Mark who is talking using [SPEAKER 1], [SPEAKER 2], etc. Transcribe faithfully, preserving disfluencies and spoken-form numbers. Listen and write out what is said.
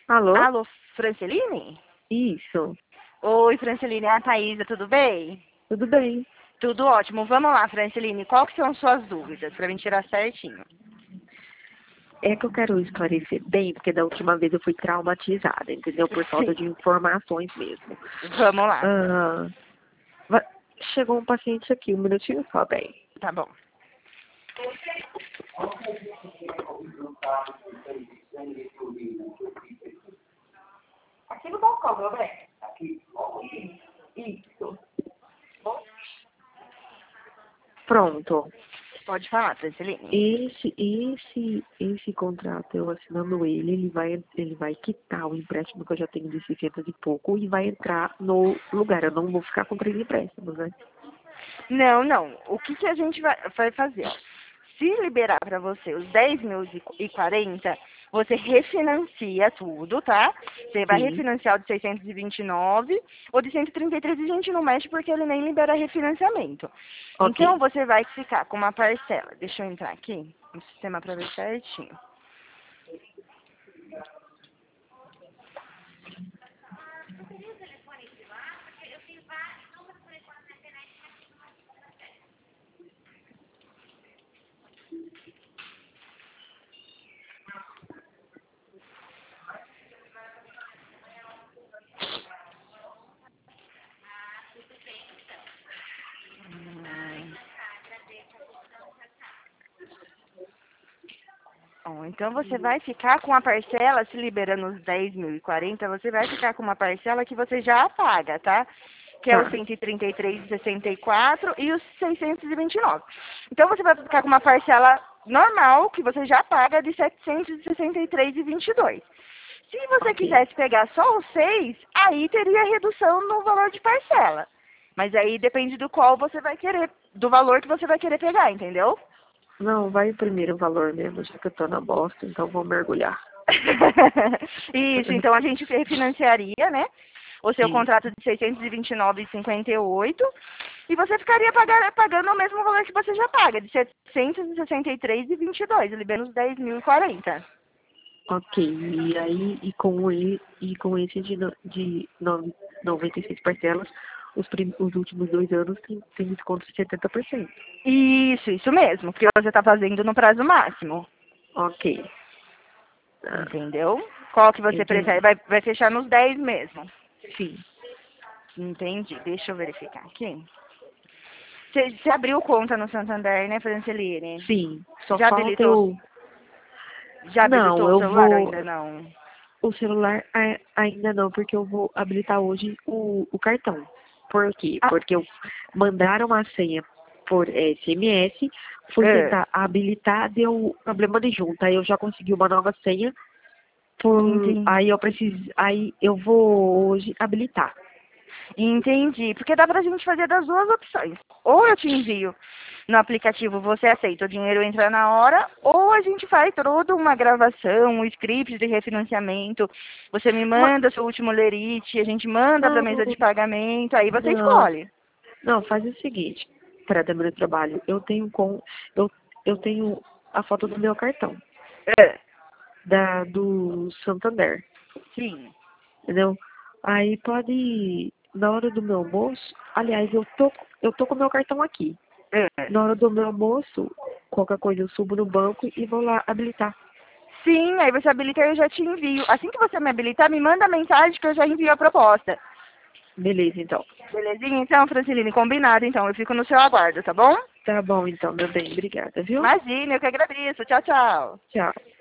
[SPEAKER 1] Alô?
[SPEAKER 2] Alô, Franceline?
[SPEAKER 1] Isso.
[SPEAKER 2] Oi, Franceline, é a Thaísa, tudo bem?
[SPEAKER 1] Tudo bem.
[SPEAKER 2] Tudo ótimo. Vamos lá, Franceline, qual que são suas dúvidas, para mim tirar certinho?
[SPEAKER 1] É que eu quero esclarecer bem, porque da última vez eu fui traumatizada, entendeu? Por falta de
[SPEAKER 2] Sim.
[SPEAKER 1] informações mesmo.
[SPEAKER 2] Vamos lá.
[SPEAKER 1] Ah, va- chegou um paciente aqui, um minutinho só, bem.
[SPEAKER 2] Tá bom. Aqui no balcão, meu bem.
[SPEAKER 1] Isso. Pronto.
[SPEAKER 2] Pode falar, Franceline.
[SPEAKER 1] Esse, esse, esse contrato, eu assinando ele, ele vai, ele vai quitar o empréstimo que eu já tenho de seiscentos e pouco e vai entrar no lugar. Eu não vou ficar com três empréstimos, né?
[SPEAKER 2] Não, não. O que, que a gente vai, vai fazer? Ó? Se liberar para você os dez mil e quarenta, você refinancia tudo, tá? Você vai
[SPEAKER 1] Sim.
[SPEAKER 2] refinanciar o de seiscentos e vinte e nove, ou de cento e trinta e três a gente não mexe porque ele nem libera refinanciamento. Então
[SPEAKER 1] Ok.
[SPEAKER 2] você vai ficar com uma parcela. Deixa eu entrar aqui no sistema para ver certinho. Bom, então você vai ficar com a parcela, se liberando os dez mil e quarenta, você vai ficar com uma parcela que você já paga, tá? Que é os
[SPEAKER 1] Tá.
[SPEAKER 2] cento e trinta e três e sessenta e quatro e os seiscentos e vinte e nove. Então você vai ficar com uma parcela normal, que você já paga, de setecentos e sessenta e três e vinte e dois. Se você
[SPEAKER 1] Ok.
[SPEAKER 2] quisesse pegar só os seis, aí teria redução no valor de parcela. Mas aí depende do qual você vai querer, do valor que você vai querer pegar, entendeu?
[SPEAKER 1] Não, vai primeiro o valor mesmo, já que eu tô na bosta, então vou mergulhar.
[SPEAKER 2] Isso, então a gente refinanciaria, né? O seu
[SPEAKER 1] Isso.
[SPEAKER 2] contrato de seiscentos e vinte e nove vírgula cinquenta e oito e você ficaria pagar, pagando o mesmo valor que você já paga, de setecentos e sessenta e três vírgula vinte e dois, liberando os dez mil e quarenta.
[SPEAKER 1] Ok. E aí, e com, e, e com esse de, no- de no- noventa e seis parcelas, os, prim, os últimos dois anos tem, tem desconto de setenta por cento.
[SPEAKER 2] Isso, isso mesmo, porque você está fazendo no prazo máximo,
[SPEAKER 1] Ok. Ah,
[SPEAKER 2] entendeu? Qual que você prefere?
[SPEAKER 1] entendi.
[SPEAKER 2] Vai, vai fechar nos dez mesmo.
[SPEAKER 1] Sim.
[SPEAKER 2] Entendi, deixa eu verificar aqui. Você, você abriu conta no Santander, né, Franceline?
[SPEAKER 1] Sim. Só
[SPEAKER 2] Já
[SPEAKER 1] falta
[SPEAKER 2] habilitou,
[SPEAKER 1] eu.
[SPEAKER 2] já
[SPEAKER 1] Não,
[SPEAKER 2] habilitou o
[SPEAKER 1] eu
[SPEAKER 2] celular ou
[SPEAKER 1] vou.
[SPEAKER 2] ainda não?
[SPEAKER 1] O celular a- ainda não, porque eu vou habilitar hoje o, o cartão. Por quê?
[SPEAKER 2] Ah,
[SPEAKER 1] Porque eu mandaram uma senha por S M S, fui
[SPEAKER 2] é.
[SPEAKER 1] tentar habilitar, deu problema de junta. Aí eu já consegui uma nova senha, por,
[SPEAKER 2] Entendi.
[SPEAKER 1] aí eu preciso, aí eu vou hoje habilitar.
[SPEAKER 2] Entendi. Porque dá pra gente fazer das duas opções. Ou eu te envio no aplicativo, você aceita, o dinheiro entra na hora, ou a gente faz toda uma gravação, um script de refinanciamento. Você me
[SPEAKER 1] Uma,
[SPEAKER 2] manda seu último lerite, a gente manda pra
[SPEAKER 1] não,
[SPEAKER 2] mesa de pagamento, aí você
[SPEAKER 1] não,
[SPEAKER 2] escolhe.
[SPEAKER 1] não, faz o seguinte, para dar meu trabalho, eu tenho com, eu, eu tenho a foto do meu cartão,
[SPEAKER 2] É,
[SPEAKER 1] da, do Santander.
[SPEAKER 2] sim.
[SPEAKER 1] Entendeu? Aí pode, na hora do meu almoço, aliás, eu tô, eu tô com o meu cartão aqui.
[SPEAKER 2] É.
[SPEAKER 1] Na hora do meu almoço, qualquer coisa eu subo no banco e vou lá habilitar.
[SPEAKER 2] Sim, aí você habilita e eu já te envio. Assim que você me habilitar, me manda mensagem que eu já envio a proposta.
[SPEAKER 1] Beleza, então.
[SPEAKER 2] Belezinha? Então, Franciline, combinado, então. Eu fico no seu aguardo, tá bom?
[SPEAKER 1] Tá bom, então, meu bem. Obrigada, viu?
[SPEAKER 2] Imagina, eu que agradeço. Tchau, tchau.
[SPEAKER 1] Tchau.